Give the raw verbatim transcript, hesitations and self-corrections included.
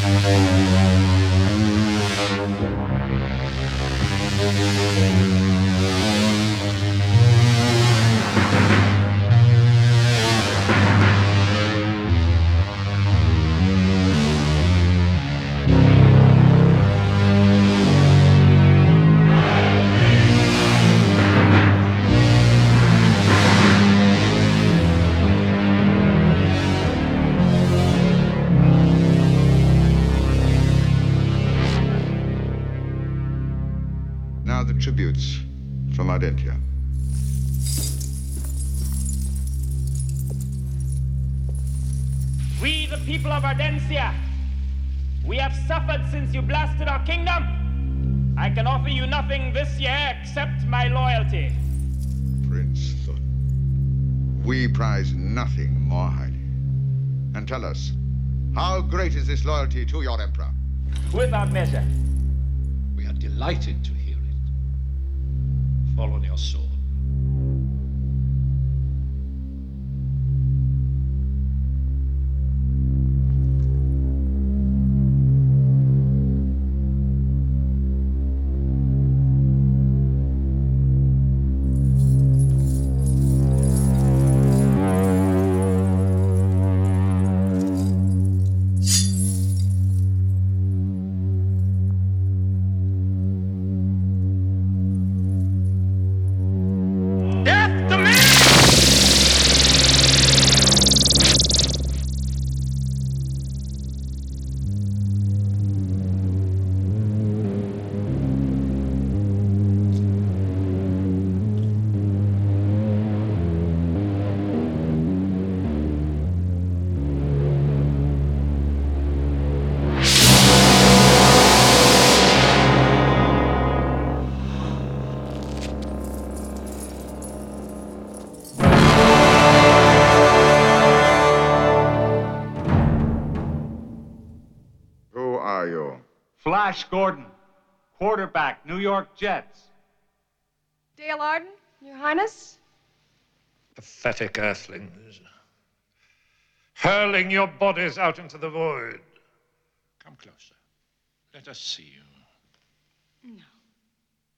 Now the tributes from Ardentia. We, the people of Ardentia, we have suffered since you blasted our kingdom. I can offer you nothing this year except my loyalty. Prince Thun, we prize nothing more highly. And tell us, how great is this loyalty to your emperor? Without measure. We are delighted to hear it. Fall on your sword. Flash Gordon, quarterback, New York Jets. Dale Arden, Your Highness. Pathetic earthlings, hurling your bodies out into the void. Come closer. Let us see you. No.